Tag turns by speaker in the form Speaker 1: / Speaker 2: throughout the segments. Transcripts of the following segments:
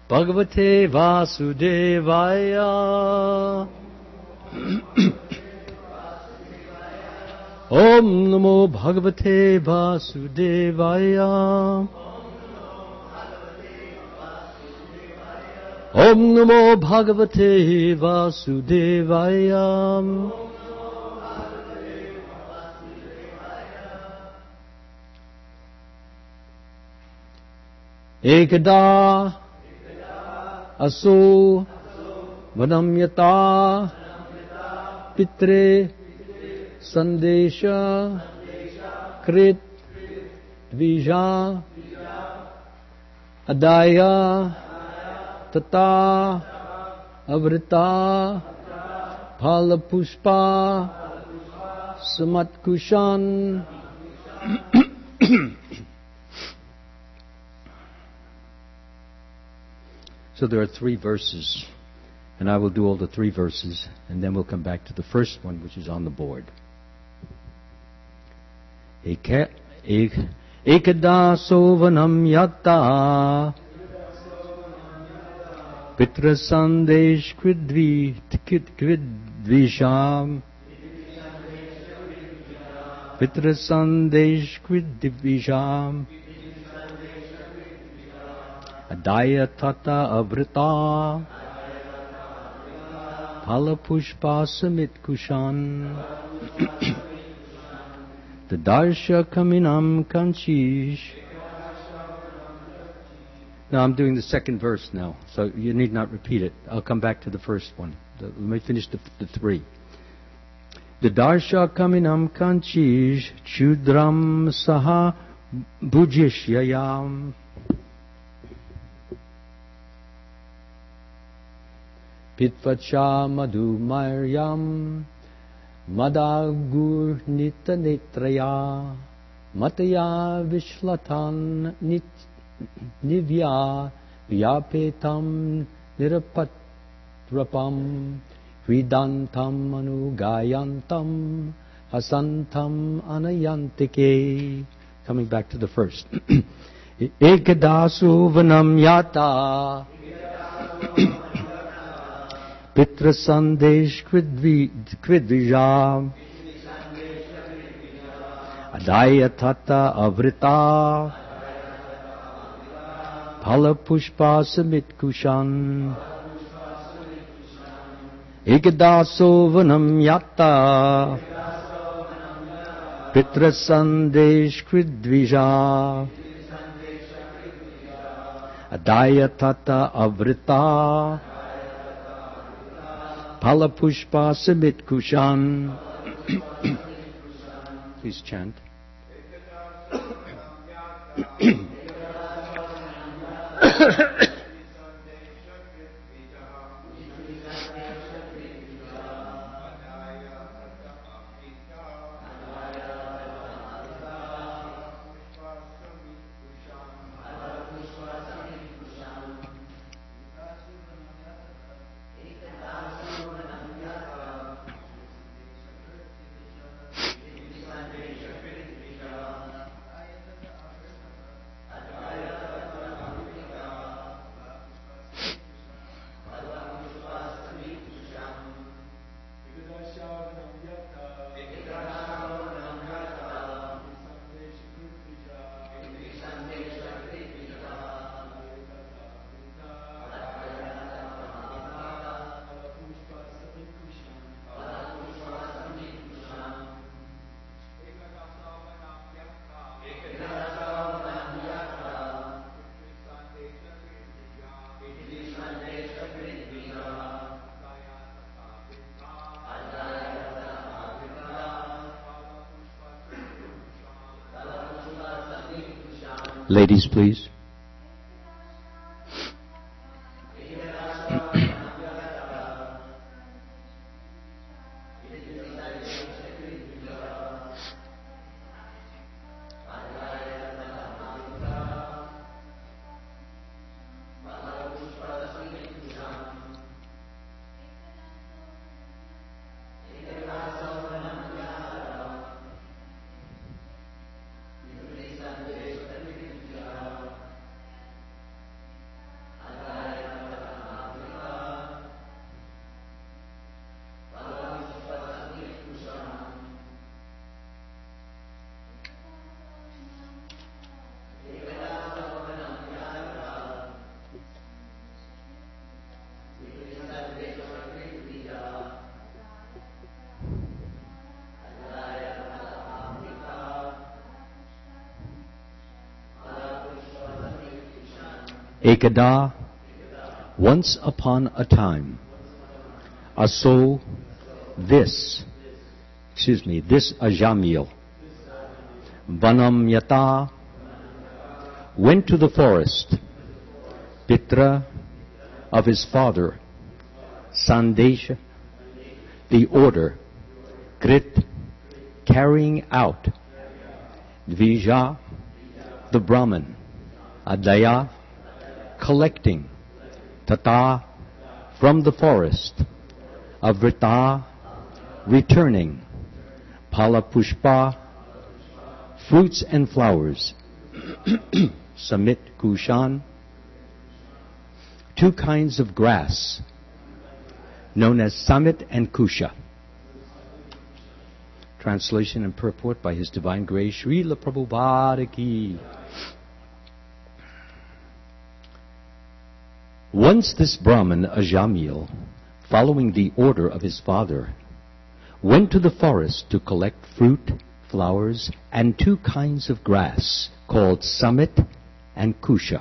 Speaker 1: Bhagavate Vasudevaya. Om Namo Bhagavate Vasudevaya. Om Namo Bhagavate Vasudevaya. Ekada Aso Vanamyata Pitre Sandesha Krit Dvija Adaya Tata Avrita Palapushpa Samatkushan. So there are 3 verses, and I will do all the 3 verses, and then we'll come back to the first one, which is on the board. Ekada sovanam yatta pitra sandesh kvidvisham pitra sandesh kvidvisham Adaya tata avrita Palapushpa samit kushan Tadarsha kaminam kanchish. Now I'm doing the second verse now, so you need not repeat it. I'll come back to the first one. Let me finish the 3. Tadarsha kaminam kanchish Chudram saha bhujishyayam Pitvacha madhu maryam Madagur nita netraya Mataya vishlatan nivya Vyapetam nirapatrapam Vidantam anugayantam Hasantam anayantike. Coming back to the first. Ekadasu vanam yata Pitra sandesh kvidvija Adaya tata avrita Palapushpa samit kushan Ekadaso vanam yatta Pitra sandesh kvidvija Adaya tata avrita Palapushpa samit kushan. Please chant. Ladies, please. Ekada, once upon a time. Aso, this Ajamil. Vanamyata, went to the forest. Pitra, of his father. Sandesha, the order. Krit, carrying out. Dvija, the Brahman. Adaya, collecting. Tata, from the forest. Avrita, returning. Palapushpa, fruits and flowers. Samit Kushan, two kinds of grass, known as Samit and Kusha. Translation and purport by His Divine Grace, Srila Prabhupada Ki. Once this Brahman, Ajamil, following the order of his father, went to the forest to collect fruit, flowers, and two kinds of grass, called Samit and Kusha.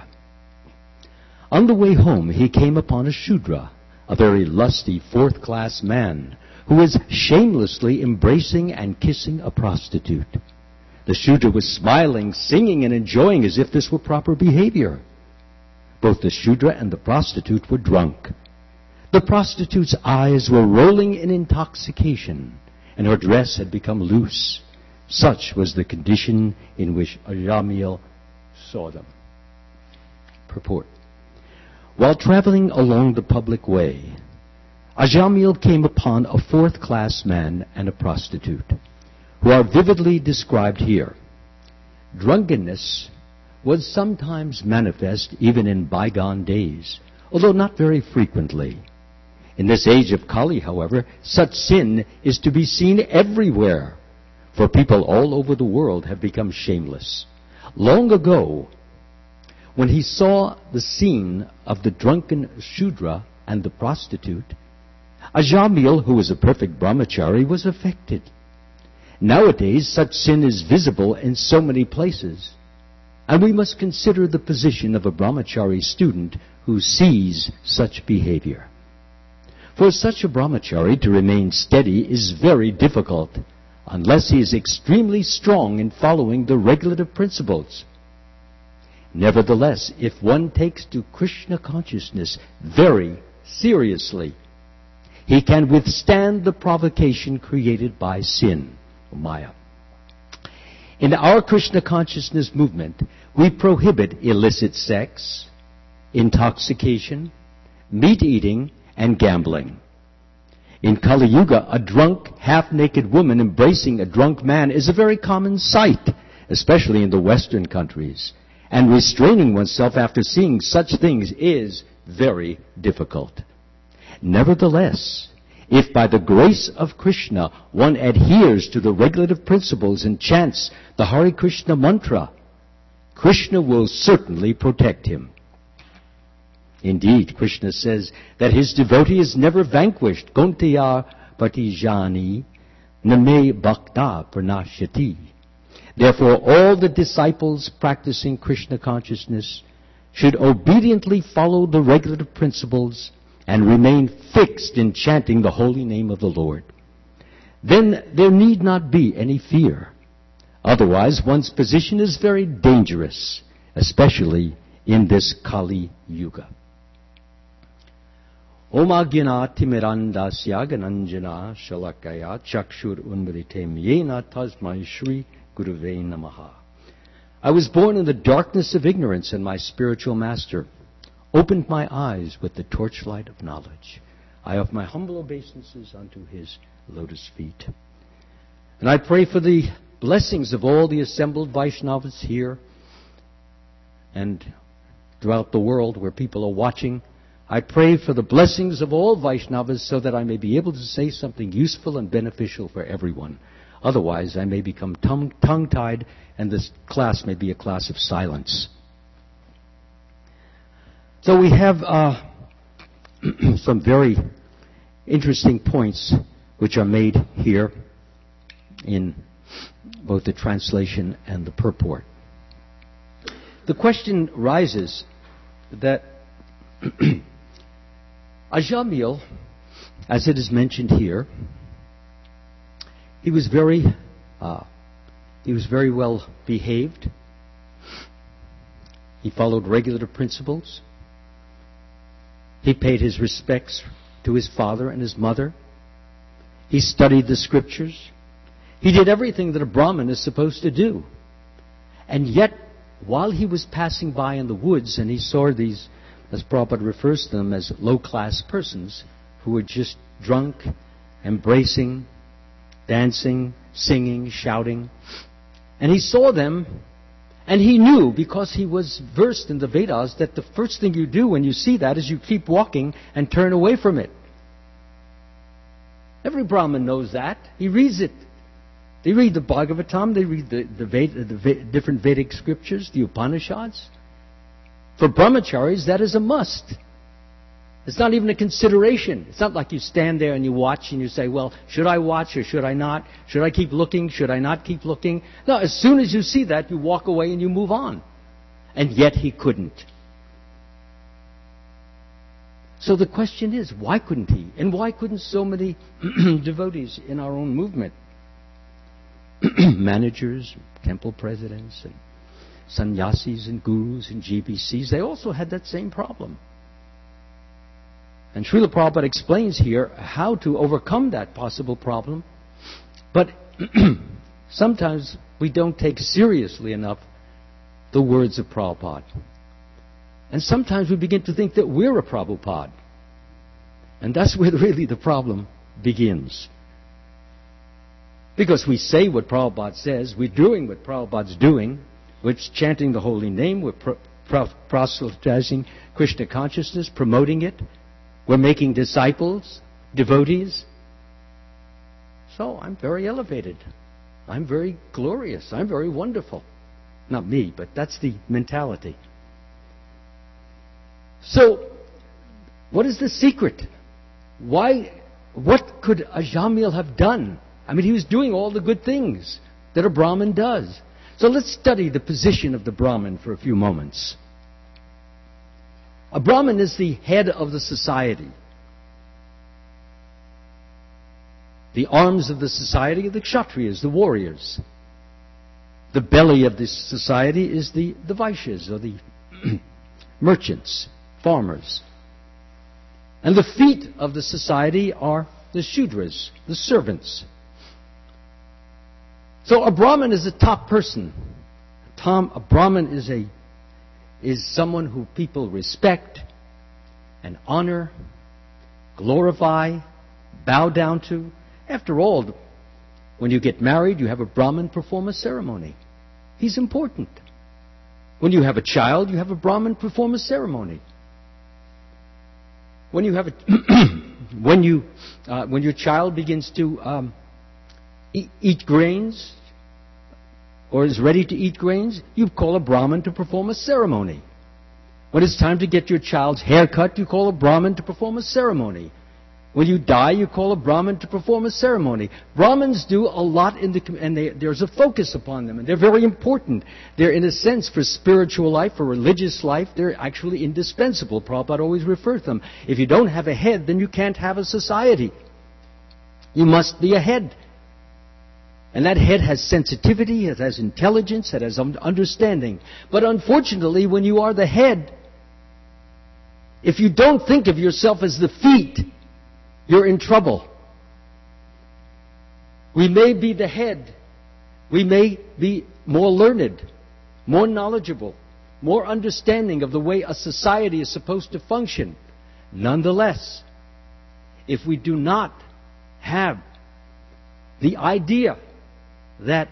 Speaker 1: On the way home, he came upon a Shudra, a very lusty fourth-class man, who was shamelessly embracing and kissing a prostitute. The Shudra was smiling, singing, and enjoying as if this were proper behavior. Both the Shudra and the prostitute were drunk. The prostitute's eyes were rolling in intoxication, and her dress had become loose. Such was the condition in which Ajamil saw them. Purport. While traveling along the public way, Ajamil came upon a fourth-class man and a prostitute, who are vividly described here. Drunkenness was sometimes manifest even in bygone days, although not very frequently. In this age of Kali, however, such sin is to be seen everywhere, for people all over the world have become shameless. Long ago, when he saw the scene of the drunken Shudra and the prostitute, Ajamil, who was a perfect brahmachari, was affected. Nowadays, such sin is visible in so many places, and we must consider the position of a brahmachari student who sees such behavior. For such a brahmachari to remain steady is very difficult, unless he is extremely strong in following the regulative principles. Nevertheless, if one takes to Krishna consciousness very seriously, he can withstand the provocation created by sin, Maya. In our Krishna consciousness movement, we prohibit illicit sex, intoxication, meat eating, and gambling. In Kali Yuga, a drunk, half-naked woman embracing a drunk man is a very common sight, especially in the Western countries. And restraining oneself after seeing such things is very difficult. Nevertheless, if by the grace of Krishna one adheres to the regulative principles and chants the Hare Krishna mantra, Krishna will certainly protect him. Indeed, Krishna says that his devotee is never vanquished. Kuntiya patijani name bhakta pranashyati. Therefore, all the disciples practicing Krishna consciousness should obediently follow the regulative principles and remain fixed in chanting the holy name of the Lord. Then there need not be any fear. Otherwise, one's position is very dangerous, especially in this Kali Yuga. Om Agyana Timirandasya Gananjana Shalakaya Chakshur Unmritem Yena Tasmai Shri Guruve Namaha. I was born in the darkness of ignorance, and my spiritual master opened my eyes with the torchlight of knowledge. I offer my humble obeisances unto his lotus feet. And I pray for the blessings of all the assembled Vaishnavas here and throughout the world where people are watching. I pray for the blessings of all Vaishnavas so that I may be able to say something useful and beneficial for everyone. Otherwise, I may become tongue-tied, and this class may be a class of silence. So we have some very interesting points which are made here in both the translation and the purport. The question rises that Ajamil, as it is mentioned here, he was very well behaved. He followed regular principles. He paid his respects to his father and his mother. He studied the scriptures. He did everything that a Brahmin is supposed to do. And yet, while he was passing by in the woods and he saw these, as Prabhupada refers to them as low-class persons who were just drunk, embracing, dancing, singing, shouting, and he saw them, and he knew, because he was versed in the Vedas, that the first thing you do when you see that is you keep walking and turn away from it. Every Brahmin knows that. He reads it. They read the Bhagavatam, they read the different Vedic scriptures, the Upanishads. For brahmacharis, that is a must. It's not even a consideration. It's not like you stand there and you watch and you say, well, should I watch or should I not? Should I keep looking? Should I not keep looking? No, as soon as you see that, you walk away and you move on. And yet he couldn't. So the question is, why couldn't he? And why couldn't so many devotees in our own movement? Managers, temple presidents, and sannyasis and gurus and GBCs, they also had that same problem. And Srila Prabhupada explains here how to overcome that possible problem. But sometimes we don't take seriously enough the words of Prabhupada. And sometimes we begin to think that we're a Prabhupada. And that's where really the problem begins. Because we say what Prabhupada says, we're doing what Prabhupada's doing, we're chanting the holy name, we're proselytizing Krishna consciousness, promoting it, we're making disciples, devotees. So I'm very elevated. I'm very glorious. I'm very wonderful. Not me, but that's the mentality. So, what is the secret? What could Ajamil have done? I mean, he was doing all the good things that a Brahmin does. So let's study the position of the Brahmin for a few moments. A Brahmin is the head of the society. The arms of the society are the Kshatriyas, the warriors. The belly of this society is the Vaishyas, or the merchants, farmers. And the feet of the society are the Shudras, the servants. So a Brahmin is a top person. A Brahmin is someone who people respect and honor, glorify, bow down to. After all, when you get married, you have a Brahmin perform a ceremony. He's important. When you have a child, you have a Brahmin perform a ceremony. When you have when your child begins to eat grains, or is ready to eat grains, you call a Brahmin to perform a ceremony. When it's time to get your child's hair cut, you call a Brahmin to perform a ceremony. When you die, you call a Brahmin to perform a ceremony. Brahmins do a lot and there's a focus upon them, and they're very important. They're, in a sense, for spiritual life, for religious life, they're actually indispensable. Prabhupada always refers to them. If you don't have a head, then you can't have a society. You must be a head. And that head has sensitivity, it has intelligence, it has understanding. But unfortunately, when you are the head, if you don't think of yourself as the feet, you're in trouble. We may be the head. We may be more learned, more knowledgeable, more understanding of the way a society is supposed to function. Nonetheless, if we do not have the idea that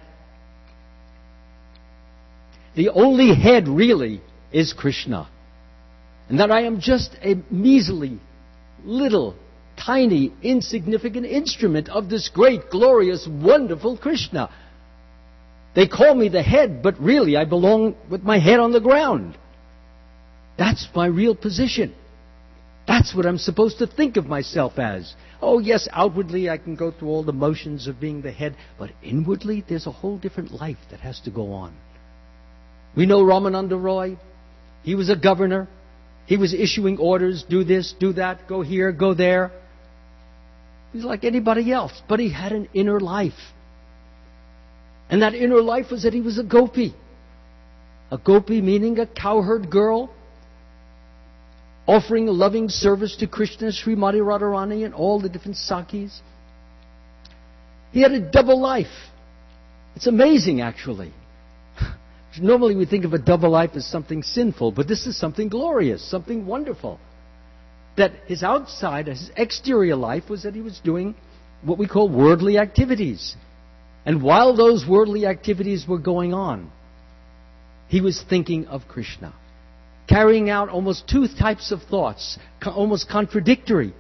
Speaker 1: the only head really is Krishna, and that I am just a measly, little, tiny, insignificant instrument of this great, glorious, wonderful Krishna. They call me the head, but really I belong with my head on the ground. That's my real position. That's what I'm supposed to think of myself as. Oh yes, outwardly I can go through all the motions of being the head, but inwardly there's a whole different life that has to go on. We know Ramananda Roy. He was a governor. He was issuing orders, do this, do that, go here, go there. He was like anybody else, but he had an inner life. And that inner life was that he was a gopi. A gopi meaning a cowherd girl, offering a loving service to Krishna, Srimati Radharani, and all the different Sakis. He had a double life. It's amazing, actually. Normally we think of a double life as something sinful, but this is something glorious, something wonderful. That his outside, his exterior life was that he was doing what we call worldly activities. And while those worldly activities were going on, he was thinking of Krishna, carrying out almost two types of thoughts, almost contradictory.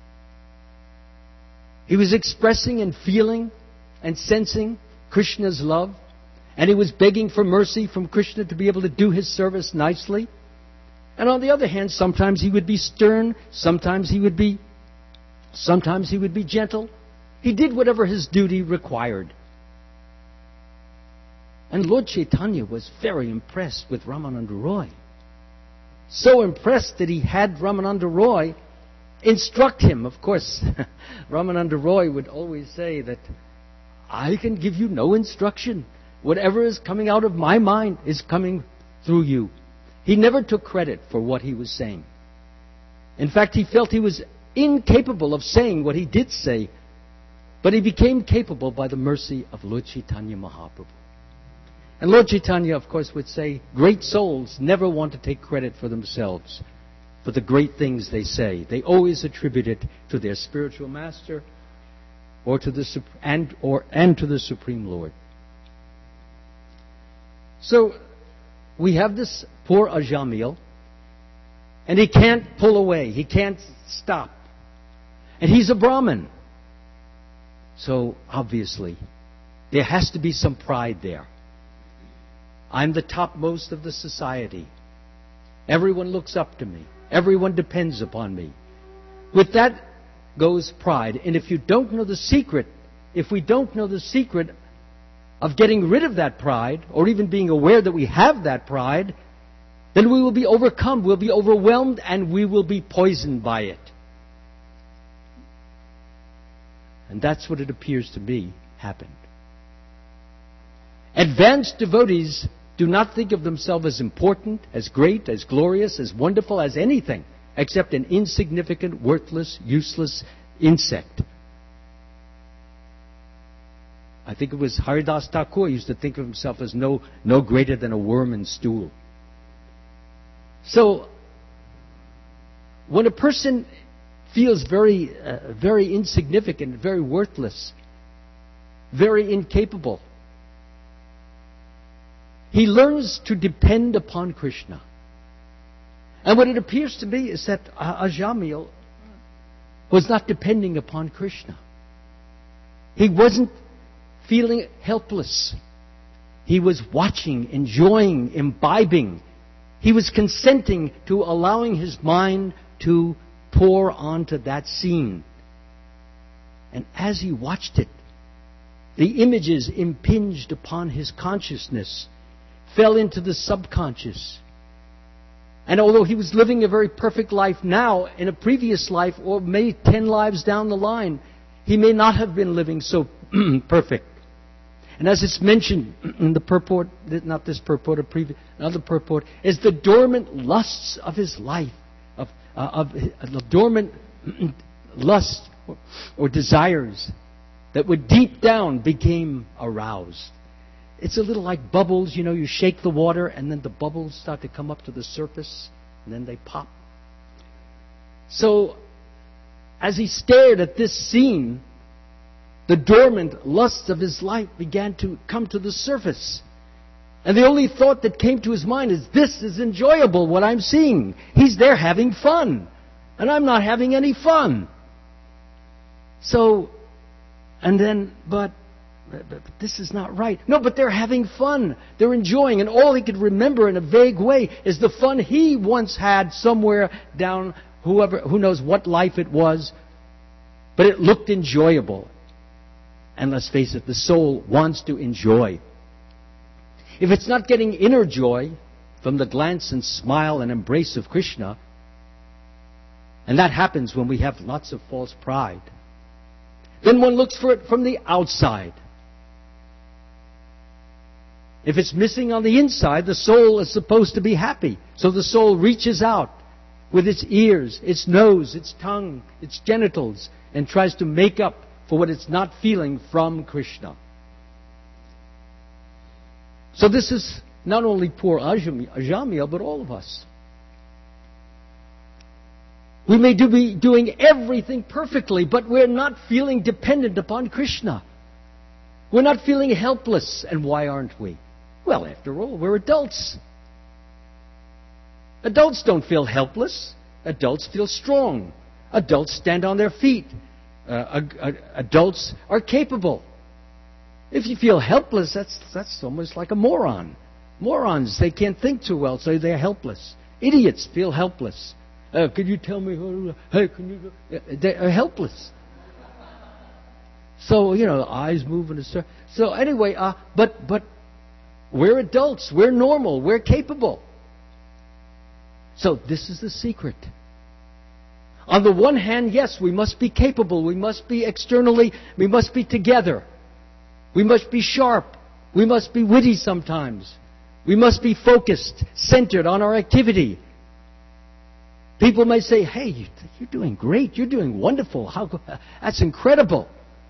Speaker 1: He was expressing and feeling and sensing Krishna's love, and he was begging for mercy from Krishna to be able to do his service nicely. And on the other hand, sometimes he would be stern, sometimes he would be gentle. He did whatever his duty required. And Lord Chaitanya was very impressed with Ramananda Roy. So impressed that he had Ramananda Roy instruct him. Of course, Ramananda Roy would always say that I can give you no instruction. Whatever is coming out of my mind is coming through you. He never took credit for what he was saying. In fact, he felt he was incapable of saying what he did say, but he became capable by the mercy of Lord Chaitanya Mahaprabhu. And Lord Chaitanya, of course, would say, great souls never want to take credit for themselves, for the great things they say. They always attribute it to their spiritual master or to the Supreme Lord. So we have this poor Ajamil, and he can't pull away. He can't stop. And he's a Brahmin. So obviously, there has to be some pride there. I'm the topmost of the society. Everyone looks up to me. Everyone depends upon me. With that goes pride. And if you don't know the secret, if we don't know the secret of getting rid of that pride, or even being aware that we have that pride, then we will be overcome, we'll be overwhelmed, and we will be poisoned by it. And that's what it appears to me happened. Advanced devotees do not think of themselves as important, as great, as glorious, as wonderful as anything, except an insignificant, worthless, useless insect. I think it was Haridas Thakur used to think of himself as no greater than a worm in stool. So, when a person feels very insignificant, very worthless, very incapable, he learns to depend upon Krishna. And what it appears to be is that Ajamil was not depending upon Krishna. He wasn't feeling helpless. He was watching, enjoying, imbibing. He was consenting to allowing his mind to pour onto that scene. And as he watched it, the images impinged upon his consciousness, fell into the subconscious. And although he was living a very perfect life now, in a previous life, or maybe 10 lives down the line, he may not have been living so perfect. And as it's mentioned in the purport, not this purport, another purport, is the dormant lusts of his life, of the dormant lusts or desires that were deep down became aroused. It's a little like bubbles, you shake the water and then the bubbles start to come up to the surface and then they pop. So, as he stared at this scene, the dormant lusts of his life began to come to the surface. And the only thought that came to his mind is, this is enjoyable, what I'm seeing. He's there having fun. And I'm not having any fun. So, and then, but this is not right. No, but they're having fun. They're enjoying. And all he could remember in a vague way is the fun he once had somewhere down, who knows what life it was. But it looked enjoyable. And let's face it, the soul wants to enjoy. If it's not getting inner joy from the glance and smile and embrace of Krishna, And that happens when we have lots of false pride. Then one looks for it from the outside. If it's missing on the inside, the soul is supposed to be happy. So the soul reaches out with its ears, its nose, its tongue, its genitals, and tries to make up for what it's not feeling from Krishna. So this is not only poor Ajamil, but all of us. We may be doing everything perfectly, but we're not feeling dependent upon Krishna. We're not feeling helpless. And why aren't we? Well, after all, we're adults. Adults don't feel helpless. Adults feel strong. Adults stand on their feet. Adults are capable. If you feel helpless, that's almost like a moron. Morons, they can't think too well, so they're helpless. Idiots feel helpless. Could you tell me how to... Hey, can you... They're helpless. So, eyes moving. So anyway, but we're adults. We're normal. We're capable. So this is the secret. On the one hand, yes, we must be capable. We must be externally. We must be together. We must be sharp. We must be witty sometimes. We must be focused, centered on our activity. People may say, hey, you're doing great. You're doing wonderful. That's incredible.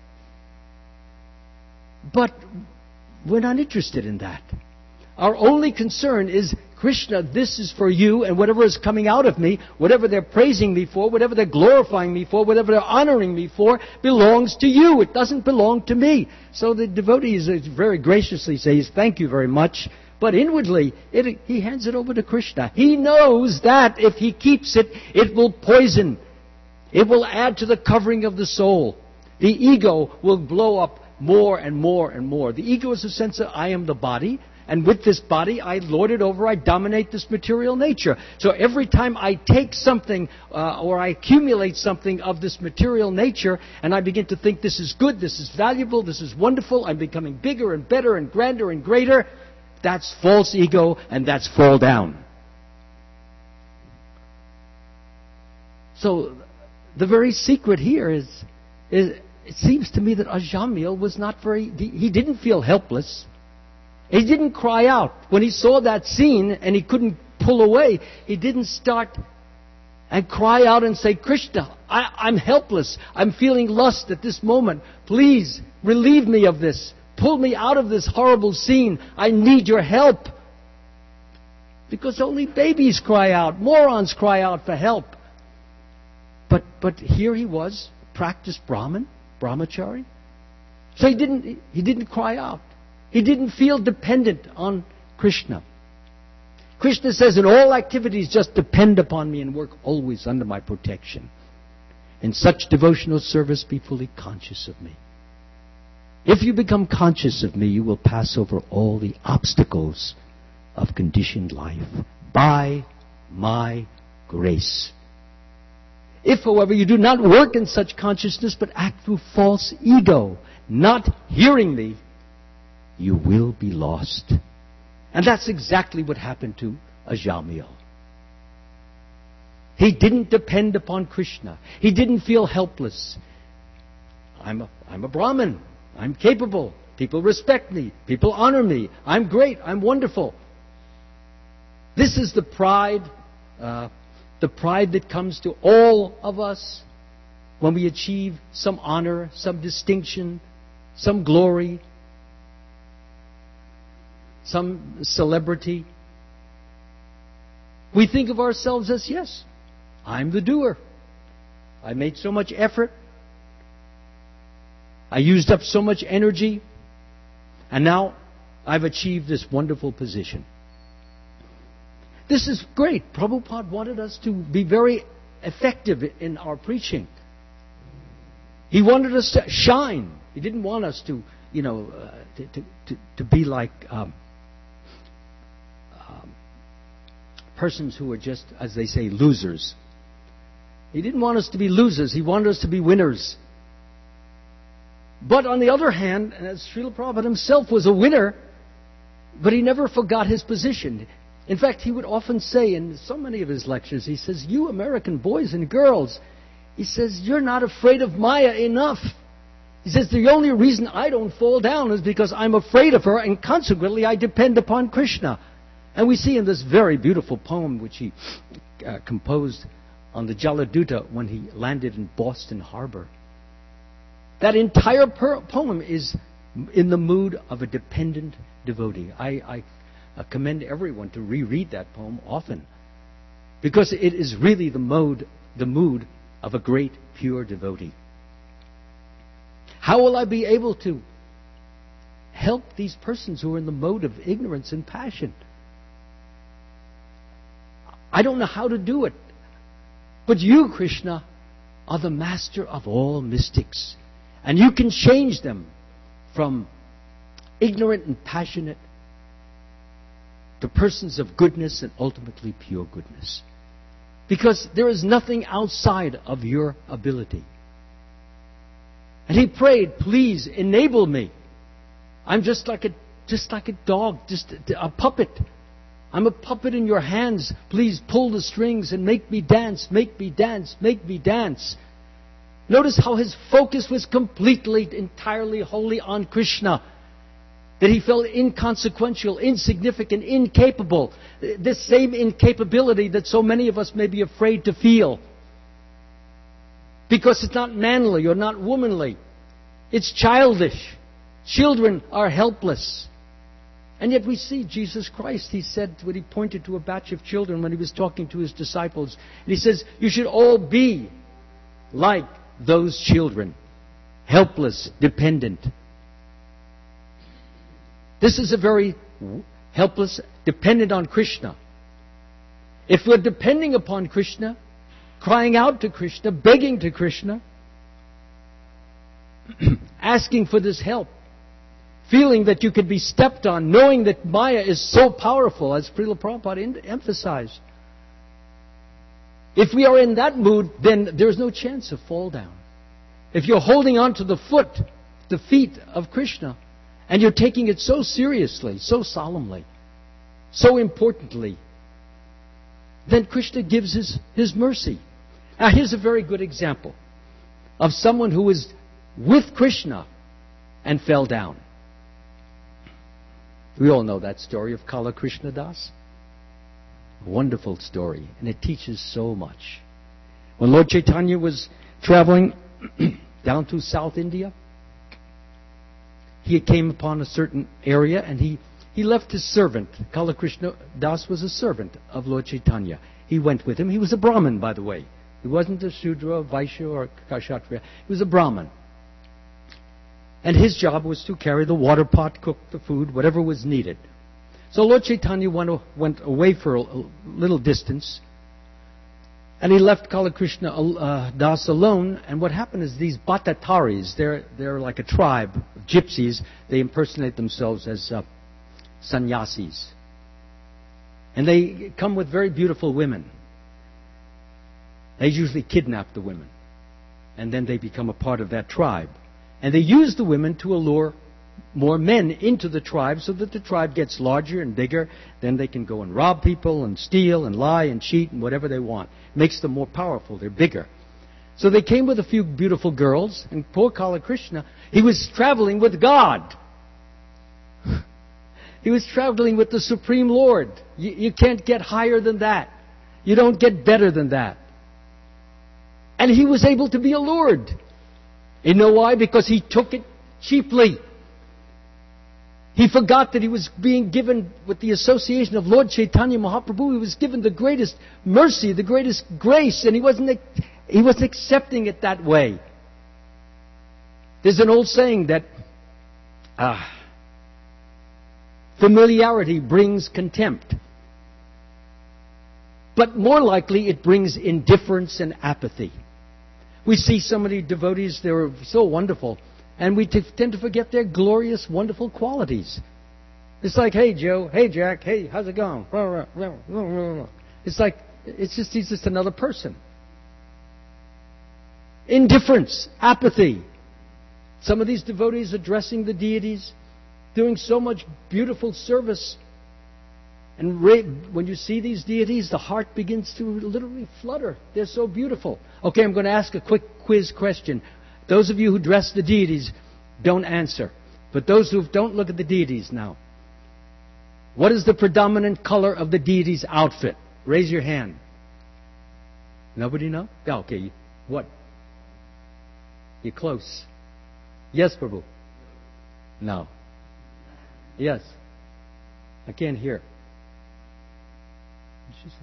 Speaker 1: But we're not interested in that. Our only concern is, Krishna, this is for you, and whatever is coming out of me, whatever they're praising me for, whatever they're glorifying me for, whatever they're honoring me for, belongs to you. It doesn't belong to me. So the devotees very graciously says, thank you very much. But inwardly, he hands it over to Krishna. He knows that if he keeps it, it will poison. It will add to the covering of the soul. The ego will blow up more and more and more. The ego is a sense of, I am the body, and with this body, I lord it over, I dominate this material nature. So every time I take something, or I accumulate something of this material nature, and I begin to think this is good, this is valuable, this is wonderful, I'm becoming bigger and better and grander and greater, that's false ego, and that's fall down. So the very secret here is it seems to me that Ajamil was not he didn't feel helpless. He didn't cry out. When he saw that scene and he couldn't pull away, he didn't start and cry out and say, Krishna, I'm helpless. I'm feeling lust at this moment. Please relieve me of this. Pull me out of this horrible scene. I need your help. Because only babies cry out. Morons cry out for help. But here he was, practiced brahmachari. So he didn't cry out. He didn't feel dependent on Krishna. Krishna says, in all activities, just depend upon me and work always under my protection. In such devotional service, be fully conscious of me. If you become conscious of me, you will pass over all the obstacles of conditioned life by my grace. If, however, you do not work in such consciousness, but act through false ego, not hearing me, you will be lost. And that's exactly what happened to Ajamil. He didn't depend upon Krishna. He didn't feel helpless. I'm a Brahmin. I'm capable. People respect me. People honor me. I'm great. I'm wonderful. This is the pride that comes to all of us when we achieve some honor, some distinction, some glory, some celebrity. We think of ourselves as, yes, I'm the doer. I made so much effort. I used up so much energy. And now I've achieved this wonderful position. This is great. Prabhupada wanted us to be very effective in our preaching. He wanted us to shine. He didn't want us to be like persons who are just, as they say, losers. He didn't want us to be losers. He wanted us to be winners. But on the other hand, as Srila Prabhupada himself was a winner, but he never forgot his position.
Speaker 2: In fact, he would often say in so many of his lectures, he says, "You American boys and girls," he says, "you're not afraid of Maya enough." He says, "The only reason I don't fall down is because I'm afraid of her, and consequently I depend upon Krishna." And we see in this very beautiful poem which he composed on the Jaladuta when he landed in Boston Harbor. That entire poem is in the mood of a dependent devotee. I commend everyone to reread that poem often, because it is really the mood of a great pure devotee. How will I be able to help these persons who are in the mode of ignorance and passion? I don't know how to do it. But you, Krishna, are the master of all mystics. And you can change them from ignorant and passionate to persons of goodness and ultimately pure goodness. Because there is nothing outside of your ability. And he prayed, "Please enable me. I'm just like a dog, just a puppet. I'm a puppet in your hands. Please pull the strings and make me dance, make me dance, make me dance." Notice how his focus was completely, entirely, wholly on Krishna. That he felt inconsequential, insignificant, incapable. This same incapability that so many of us may be afraid to feel. Because it's not manly or not womanly. It's childish. Children are helpless. And yet we see Jesus Christ, he said, when he pointed to a batch of children when he was talking to his disciples, and he says, "You should all be like those children, helpless, dependent." This is a very helpless, dependent on Krishna. If we're depending upon Krishna, crying out to Krishna, begging to Krishna, asking for this help, feeling that you could be stepped on, knowing that Maya is so powerful, as Srila Prabhupada emphasized. If we are in that mood, then there's no chance of fall down. If you're holding on to the feet of Krishna, and you're taking it so seriously, so solemnly, so importantly, then Krishna gives his mercy. Now here's a very good example of someone who was with Krishna and fell down. We all know that story of Kala Krishna Das. A wonderful story, and it teaches so much. When Lord Chaitanya was traveling down to South India, he came upon a certain area, and he left his servant. Kala Krishna Das was a servant of Lord Chaitanya. He went with him. He was a Brahmin, by the way. He wasn't a Shudra, Vaishya, or Kshatriya. He was a Brahmin. And his job was to carry the water pot, cook the food, whatever was needed. So Lord Chaitanya went away for a little distance, and he left Kala Krishna Das alone. And what happened is these Bhattataris, they're like a tribe of gypsies. They impersonate themselves as sannyasis. And they come with very beautiful women. They usually kidnap the women, and then they become a part of that tribe. And they use the women to allure more men into the tribe so that the tribe gets larger and bigger. Then they can go and rob people and steal and lie and cheat and whatever they want. Makes them more powerful. They're bigger. So they came with a few beautiful girls, and poor Kala Krishna, he was traveling with God. He was traveling with the Supreme Lord. You can't get higher than that. You don't get better than that. And he was able to be allured. You know why? Because he took it cheaply. He forgot that he was being given, with the association of Lord Chaitanya Mahaprabhu, he was given the greatest mercy, the greatest grace, and he wasn't accepting it that way. There's an old saying that familiarity brings contempt. But more likely it brings indifference and apathy. We see so many devotees, they're so wonderful, and we tend to forget their glorious, wonderful qualities. It's like, "Hey Joe, hey Jack, hey, how's it going?" It's like, he's just another person. Indifference, apathy. Some of these devotees addressing the deities, doing so much beautiful service, And when you see these deities, the heart begins to literally flutter. They're so beautiful. Okay, I'm going to ask a quick quiz question. Those of you who dress the deities, don't answer. But those who don't, look at the deities now. What is the predominant color of the deity's outfit? Raise your hand. Nobody know? Yeah, okay. What? You're close. Yes, Prabhu. No. Yes. I can't hear. What did she say?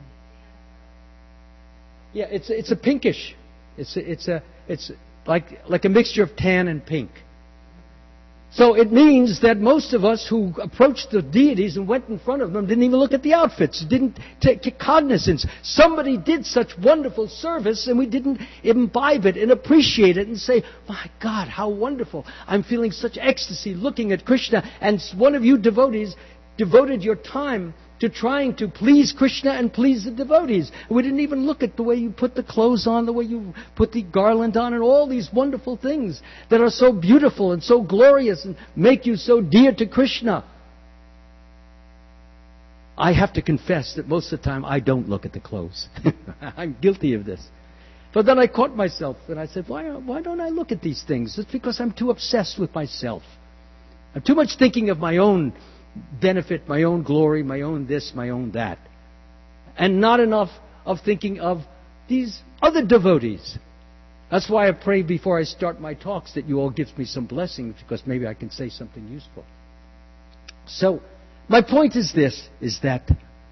Speaker 2: Yeah, it's a pinkish. It's like a mixture of tan and pink. So it means that most of us who approached the deities and went in front of them didn't even look at the outfits, didn't take cognizance. Somebody did such wonderful service and we didn't imbibe it and appreciate it and say, my God, how wonderful. I'm feeling such ecstasy looking at Krishna. And one of you devotees devoted your time to trying to please Krishna and please the devotees. We didn't even look at the way you put the clothes on, the way you put the garland on, and all these wonderful things that are so beautiful and so glorious and make you so dear to Krishna. I have to confess that most of the time I don't look at the clothes. I'm guilty of this. But then I caught myself and I said, why don't I look at these things? It's because I'm too obsessed with myself. I'm too much thinking of my own benefit, my own glory, my own this, my own that. And not enough of thinking of these other devotees. That's why I pray before I start my talks that you all give me some blessings, because maybe I can say something useful. So, my point is this, is that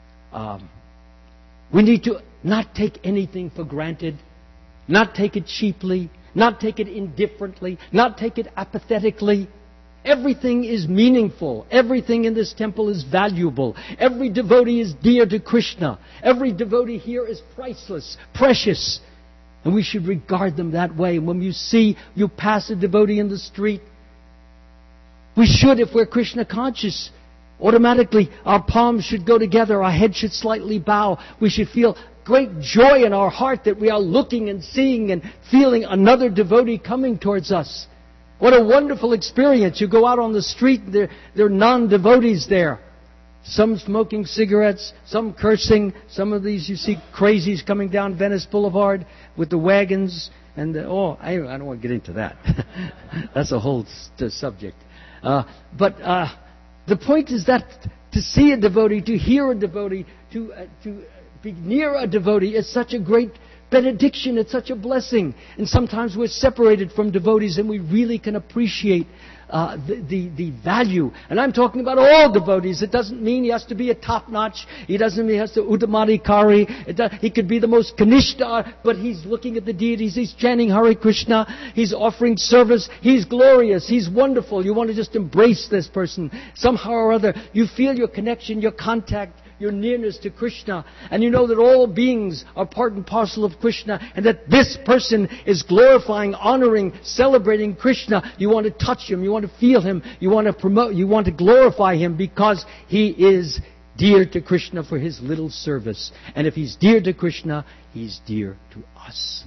Speaker 2: we need to not take anything for granted, not take it cheaply, not take it indifferently, not take it apathetically. Everything is meaningful. Everything in this temple is valuable. Every devotee is dear to Krishna. Every devotee here is priceless, precious. And we should regard them that way. When you pass a devotee in the street, we should, if we're Krishna conscious, automatically our palms should go together, our head should slightly bow. We should feel great joy in our heart that we are looking and seeing and feeling another devotee coming towards us. What a wonderful experience. You go out on the street, there are non-devotees there. Some smoking cigarettes, some cursing. Some of these you see crazies coming down Venice Boulevard with the wagons. And I don't want to get into that. That's a whole subject. But the point is that to see a devotee, to hear a devotee, to be near a devotee is such a great benediction. It's such a blessing. And sometimes we're separated from devotees and we really can appreciate the value. And I'm talking about all devotees. It doesn't mean he has to be a top-notch. He doesn't mean he has to Uttamadhikari. He could be the most Kanishta, but he's looking at the deities. He's chanting Hare Krishna. He's offering service. He's glorious. He's wonderful. You want to just embrace this person. Somehow or other, you feel your connection, your contact, your nearness to Krishna, and you know that all beings are part and parcel of Krishna, and that this person is glorifying, honoring, celebrating Krishna. You want to touch him, you want to feel him, you want to promote, you want to glorify him because he is dear to Krishna for his little service. And if he's dear to Krishna, he's dear to us.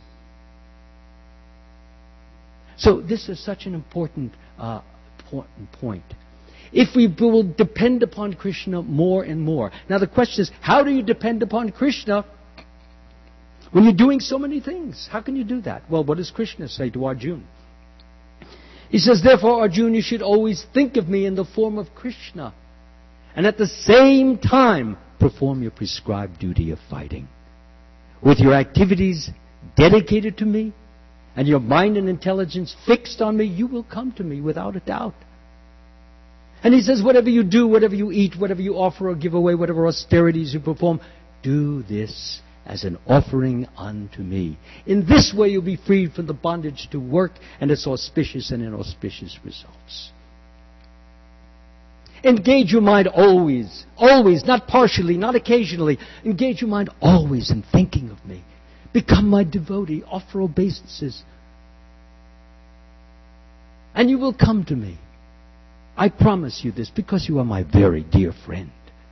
Speaker 2: So this is such an important point. If we will depend upon Krishna more and more. Now the question is, how do you depend upon Krishna when you're doing so many things? How can you do that? Well, what does Krishna say to Arjuna? He says, therefore, Arjuna, you should always think of me in the form of Krishna. And at the same time, perform your prescribed duty of fighting. With your activities dedicated to me, and your mind and intelligence fixed on me, you will come to me without a doubt. And he says, whatever you do, whatever you eat, whatever you offer or give away, whatever austerities you perform, do this as an offering unto me. In this way you'll be freed from the bondage to work and its auspicious and inauspicious results. Engage your mind always, not partially, not occasionally. Engage your mind always in thinking of me. Become my devotee, offer obeisances. And you will come to me. I promise you this because you are my very dear friend.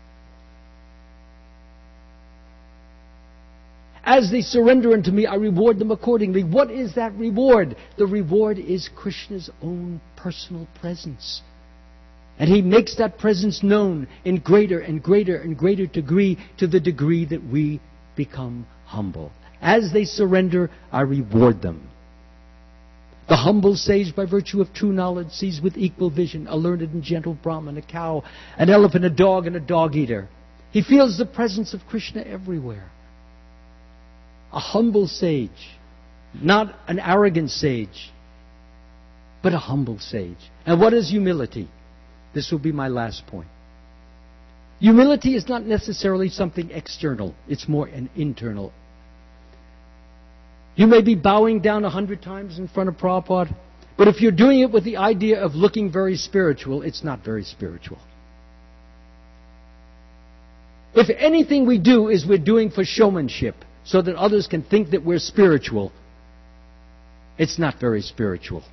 Speaker 2: As they surrender unto me, I reward them accordingly. What is that reward? The reward is Krishna's own personal presence. And He makes that presence known in greater and greater and greater degree, to the degree that we become humble. As they surrender, I reward them. The humble sage, by virtue of true knowledge, sees with equal vision a learned and gentle Brahman, a cow, an elephant, a dog, and a dog-eater. He feels the presence of Krishna everywhere. A humble sage, not an arrogant sage, but a humble sage. And what is humility? This will be my last point. Humility is not necessarily something external. It's more an internal. You may be bowing down 100 times in front of Prabhupada, but if you're doing it with the idea of looking very spiritual, it's not very spiritual. If anything we do is we're doing for showmanship, so that others can think that we're spiritual, it's not very spiritual.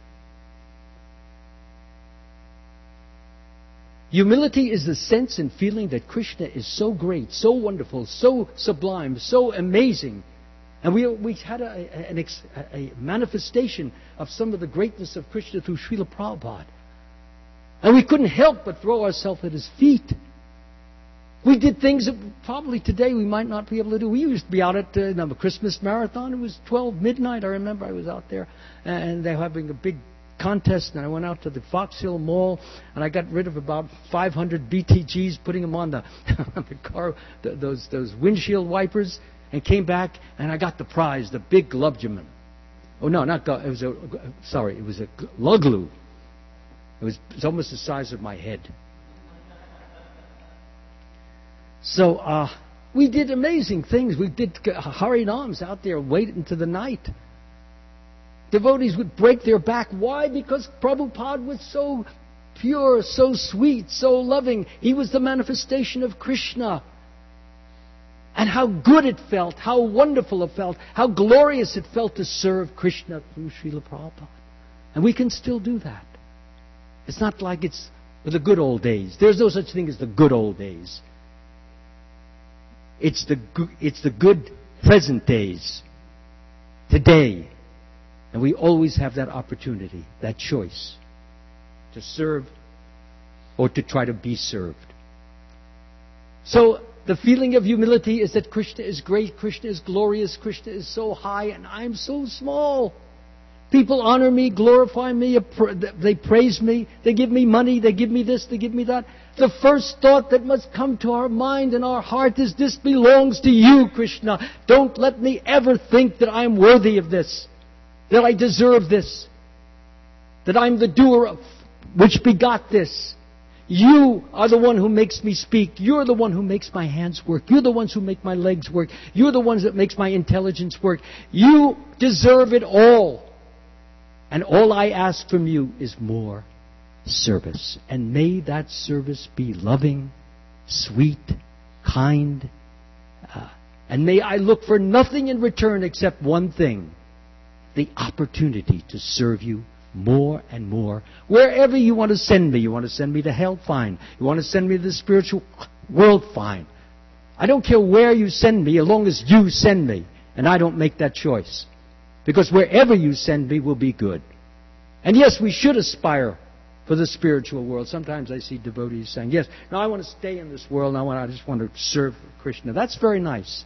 Speaker 2: Humility is the sense and feeling that Krishna is so great, so wonderful, so sublime, so amazing. And we had a manifestation of some of the greatness of Krishna through Srila Prabhupada. And we couldn't help but throw ourselves at His feet. We did things that probably today we might not be able to do. We used to be out at the Christmas marathon. It was 12 midnight. I remember I was out there, and they were having a big contest, and I went out to the Fox Hill Mall, and I got rid of about 500 BTGs, putting them on the car, those windshield wipers, and came back, and I got the prize, the big gulab-jamun. Oh no, it was a luglu. It's almost the size of my head. So we did amazing things. We did Harinams out there, wait into the night. Devotees would break their back. Why? Because Prabhupada was so pure, so sweet, so loving. He was the manifestation of Krishna. And how good it felt, how wonderful it felt, how glorious it felt to serve Krishna through Srila Prabhupada. And we can still do that. It's not like it's the good old days. There's no such thing as the good old days. It's the good present days. Today. And we always have that opportunity, that choice, to serve or to try to be served. So the feeling of humility is that Krishna is great, Krishna is glorious, Krishna is so high, and I'm so small. People honor me, glorify me, they praise me, they give me money, they give me this, they give me that. The first thought that must come to our mind and our heart is, this belongs to you, Krishna. Don't let me ever think that I'm worthy of this, that I deserve this, that I'm the doer of which begot this. You are the one who makes me speak. You're the one who makes my hands work. You're the ones who make my legs work. You're the ones that makes my intelligence work. You deserve it all. And all I ask from you is more service. And may that service be loving, sweet, kind. And may I look for nothing in return except one thing: the opportunity to serve you more and more. Wherever you want to send me. You want to send me to hell? Fine. You want to send me to the spiritual world? Fine. I don't care where you send me, as long as you send me. And I don't make that choice. Because wherever you send me will be good. And yes, we should aspire for the spiritual world. Sometimes I see devotees saying, yes, no, I want to stay in this world, and I just want to serve Krishna. That's very nice.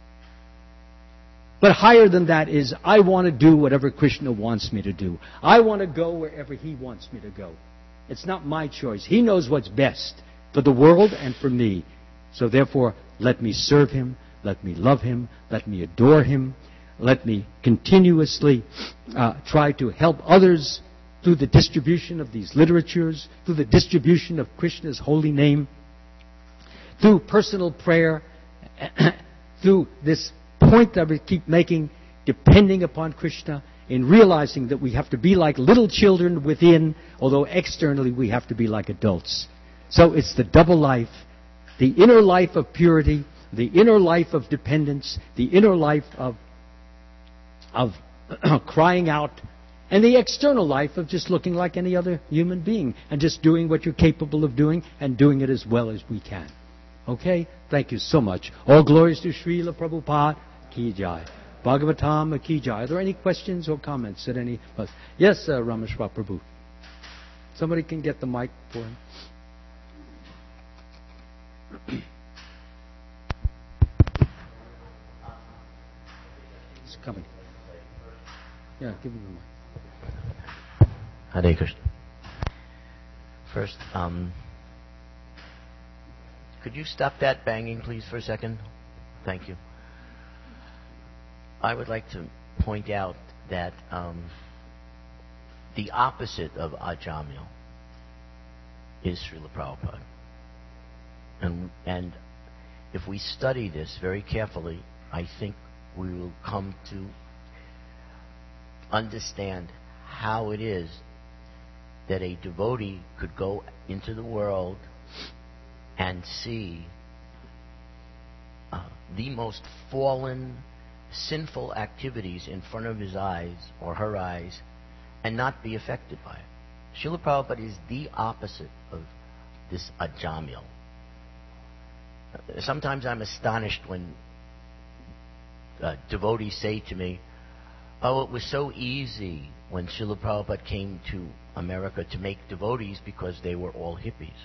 Speaker 2: But higher than that is, I want to do whatever Krishna wants me to do. I want to go wherever He wants me to go. It's not my choice. He knows what's best for the world and for me. So therefore, let me serve Him, let me love Him, let me adore Him, let me continuously try to help others through the distribution of these literatures, through the distribution of Krishna's holy name, through personal prayer, through this point that we keep making, depending upon Krishna, in realizing that we have to be like little children within, although externally we have to be like adults. So it's the double life, the inner life of purity, the inner life of dependence, the inner life of crying out, and the external life of just looking like any other human being and just doing what you're capable of doing and doing it as well as we can. Okay? Thank you so much. All glories to Srila Prabhupada Ki Jai. Bhagavatam Ki Jai. Are there any questions or comments at any? Yes, Rameshwar Prabhu. Somebody can get the mic for him. He's coming. Yeah, give him the mic.
Speaker 3: Hare Krishna. First, could you stop that banging, please, for a second? Thank you. I would like to point out that the opposite of Ajamil is Srila Prabhupada. And if we study this very carefully, I think we will come to understand how it is that a devotee could go into the world and see the most fallen, sinful activities in front of his eyes or her eyes and not be affected by it. Srila Prabhupada is the opposite of this Ajamil. Sometimes I'm astonished when devotees say to me, "Oh, it was so easy when Srila Prabhupada came to America to make devotees because they were all hippies."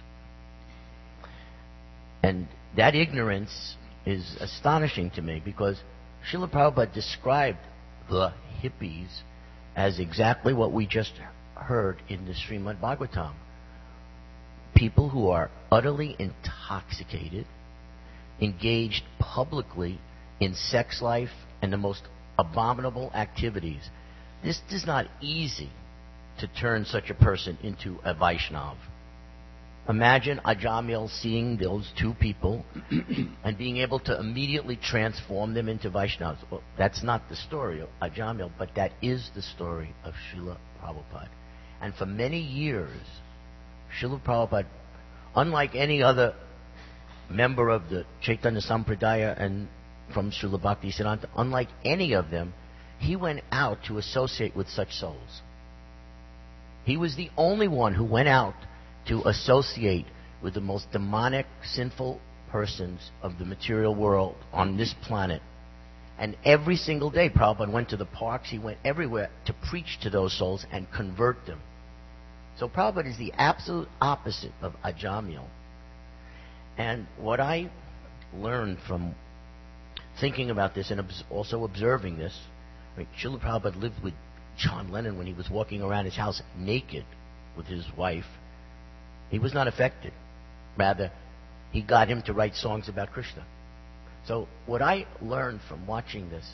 Speaker 3: And that ignorance is astonishing to me, because Srila Prabhupada described the hippies as exactly what we just heard in the Srimad Bhagavatam. People who are utterly intoxicated, engaged publicly in sex life and the most abominable activities. This is not easy to turn such a person into a Vaishnav. Imagine Ajamil seeing those two people and being able to immediately transform them into Vaishnavas. Well, that's not the story of Ajamil, but that is the story of Srila Prabhupada. And for many years, Srila Prabhupada, unlike any other member of the Chaitanya Sampradaya and from Srila Bhaktisiddhanta, unlike any of them, he went out to associate with such souls. He was the only one who went out to associate with the most demonic, sinful persons of the material world on this planet. And every single day, Prabhupada went to the parks, he went everywhere to preach to those souls and convert them. So Prabhupada is the absolute opposite of Ajamil. And what I learned from thinking about this and also observing this, Srila Prabhupada lived with John Lennon when he was walking around his house naked with his wife. He was not affected. Rather, he got him to write songs about Krishna. So what I learned from watching this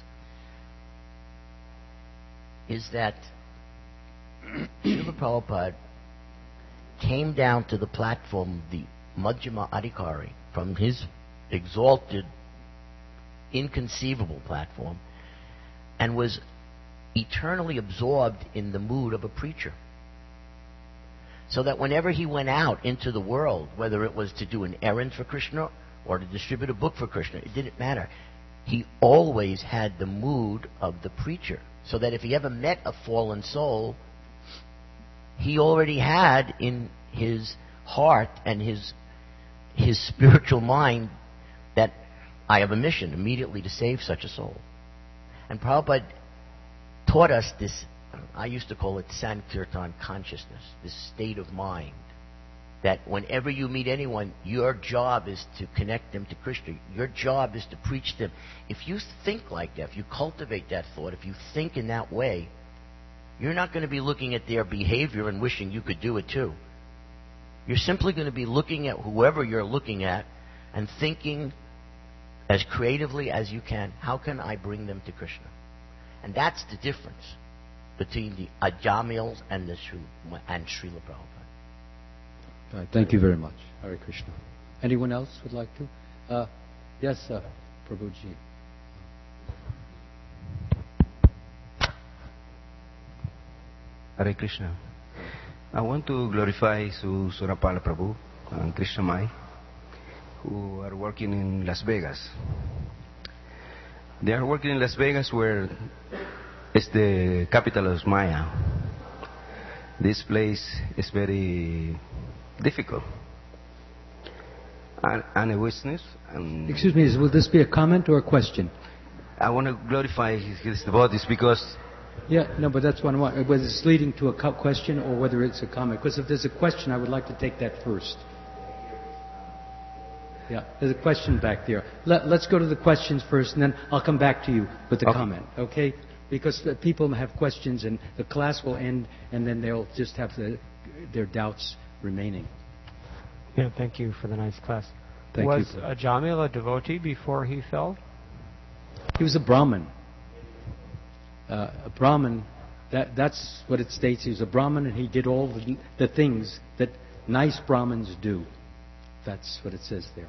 Speaker 3: is that Srila Prabhupada came down to the platform, the Madhyama Adhikari, from his exalted, inconceivable platform, and was eternally absorbed in the mood of a preacher. So that whenever he went out into the world, whether it was to do an errand for Krishna or to distribute a book for Krishna, it didn't matter. He always had the mood of the preacher. So that if he ever met a fallen soul, he already had in his heart and his spiritual mind that I have a mission immediately to save such a soul. And Prabhupada taught us this, I used to call it Sankirtan consciousness, this state of mind, that whenever you meet anyone, your job is to connect them to Krishna. Your job is to preach them. If you think like that, if you cultivate that thought, if you think in that way, you're not going to be looking at their behavior and wishing you could do it too. You're simply going to be looking at whoever you're looking at and thinking as creatively as you can, how can I bring them to Krishna? And that's the difference between the Ajamils and Srila Prabhupada.
Speaker 2: Right, thank you very much. Hare Krishna. Anyone else would like to? Yes, Prabhuji.
Speaker 4: Hare Krishna. I want to glorify Surapala Prabhu and Krishna Mai, who are working in Las Vegas. They are working in Las Vegas, where is the capital of Maya. This place is very difficult. And a witness.
Speaker 2: Excuse me, will this be a comment or a question?
Speaker 4: I want to glorify his devotees because...
Speaker 2: Yeah, no, but that's what I want. Whether it's leading to a question or whether it's a comment. Because if there's a question, I would like to take that first. Yeah, there's a question back there. Let's go to the questions first, and then I'll come back to you with the comment, okay? Because the people have questions, and the class will end, and then they'll just have their doubts remaining.
Speaker 5: Yeah, thank you for the nice class.
Speaker 2: Thank
Speaker 5: was
Speaker 2: you.
Speaker 5: Ajamil a devotee before he fell?
Speaker 2: He was a Brahmin. A Brahmin, that's what it states. He was a Brahmin, and he did all the things that nice Brahmins do. That's what it says there.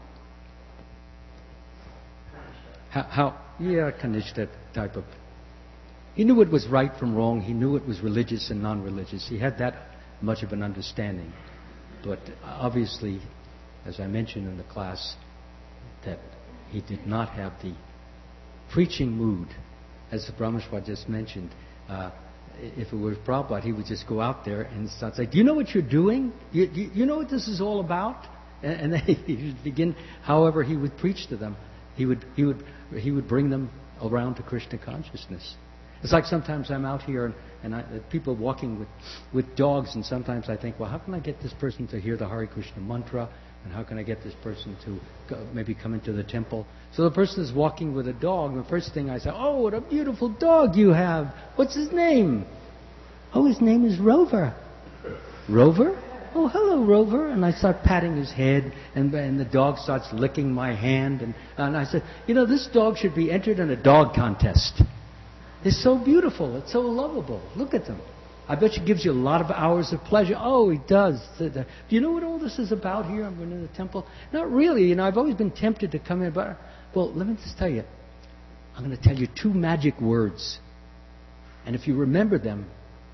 Speaker 2: Kanishta type of. He knew what was right from wrong. He knew what was religious and non-religious. He had that much of an understanding. But obviously, as I mentioned in the class, that he did not have the preaching mood. As the Brahmeshwar just mentioned, if it were Prabhupada, he would just go out there and start saying, "Do you know what you're doing? You know what this is all about?" And then he would begin. However, he would preach to them. He would bring them around to Krishna consciousness. It's like sometimes I'm out here and people walking with dogs, and sometimes I think, well, how can I get this person to hear the Hare Krishna mantra? And how can I get this person to maybe come into the temple? So the person is walking with a dog, and the first thing I say, "Oh, what a beautiful dog you have. What's his name?" "Oh, his name is Rover." "Rover? Oh, hello, Rover." And I start patting his head, and the dog starts licking my hand. And I said, this dog should be entered in a dog contest. It's so beautiful. It's so lovable. Look at them. I bet you gives you a lot of hours of pleasure. Oh, he does. Do you know what all this is about here? I'm going to the temple. Not really. I've always been tempted to come in. But, well, let me just tell you. I'm going to tell you 2 magic words. And if you remember them,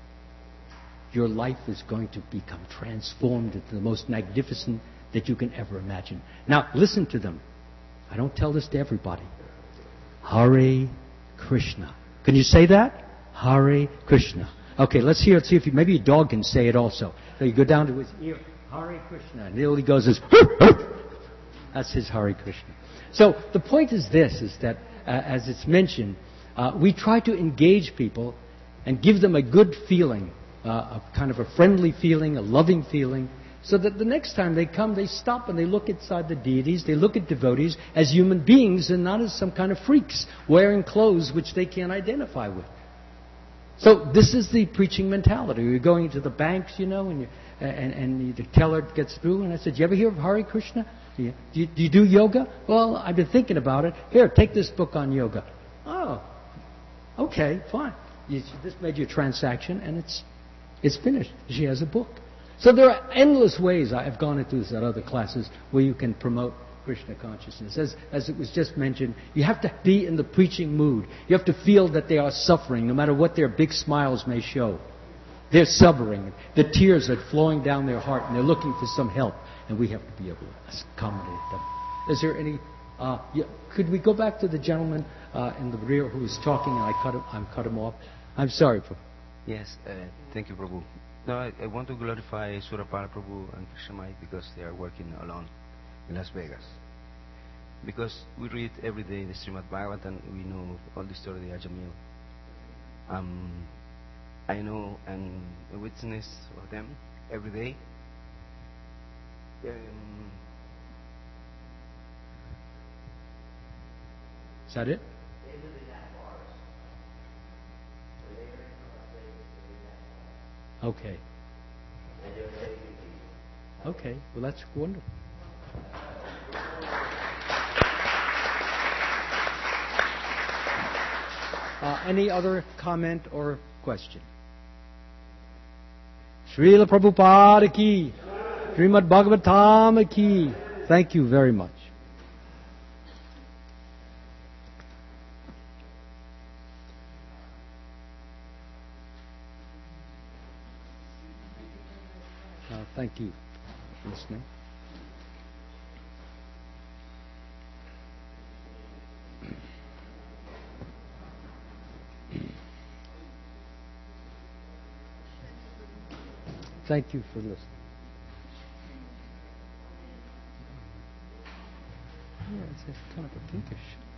Speaker 2: your life is going to become transformed into the most magnificent that you can ever imagine. Now, listen to them. I don't tell this to everybody. Hare Krishna. Can you say that? Hare Krishna. Okay, let's hear it. See if maybe a dog can say it also. So you go down to his ear, Hare Krishna, and all he goes is, that's his Hare Krishna. So the point is this: is that as it's mentioned, we try to engage people and give them a good feeling, a kind of a friendly feeling, a loving feeling, so that the next time they come, they stop and they look inside the deities, they look at devotees as human beings and not as some kind of freaks wearing clothes which they can't identify with. So this is the preaching mentality. You're going to the banks, and the teller gets through, and I said, "You ever hear of Hare Krishna? Do you do yoga?" "Well, I've been thinking about it." "Here, take this book on yoga." "Oh, okay, fine. This made your transaction, and it's finished. She has a book." So there are endless ways. I've gone into this at other classes where you can promote Krishna consciousness. As it was just mentioned, you have to be in the preaching mood. You have to feel that they are suffering, no matter what their big smiles may show. They're suffering. The tears are flowing down their heart, and they're looking for some help. And we have to be able to accommodate them. Is there any... could we go back to the gentleman in the rear who was talking, and I cut him off? I'm sorry.
Speaker 4: Yes, thank you, Prabhu. No, I want to glorify Surapala Prabhu and Krishnamai because they are working alone in Las Vegas. Because we read every day the Srimad Bhagavatam, we know all the story of Ajamil. I know and a witness of them every day.
Speaker 2: Is that it? Okay. Okay, well that's wonderful. Any other comment or question? Srila Prabhupada ki, Srimad Bhagavatam ki. Thank you very much. Thank you for listening. Thank you for listening. Yeah, it's kind of a pinkish.